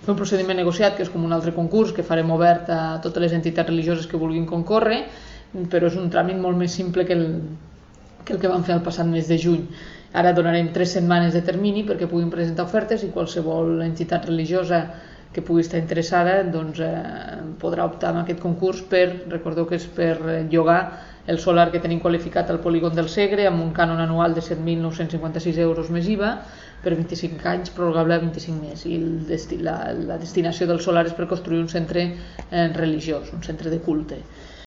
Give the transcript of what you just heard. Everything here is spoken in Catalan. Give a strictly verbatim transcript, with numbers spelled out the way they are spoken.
fer un procediment negociat, que és com un altre concurs que farem obert a totes les entitats religioses que vulguin concórrer, però és un tràmit molt més simple que el, que el que vam fer el passat mes de juny. Ara donarem tres setmanes de termini perquè puguin presentar ofertes i qualsevol entitat religiosa que pugui estar interessada doncs, eh, podrà optar en aquest concurs per, recordeu que és per llogar el solar que tenim qualificat al polígon del Segre amb un cànon anual de set mil nou-cents cinquanta-sis euros més I V A per vint-i-cinc anys, prorrogable a vint-i-cinc més, i el desti la, la destinació del solar és per construir un centre eh, religiós, un centre de culte.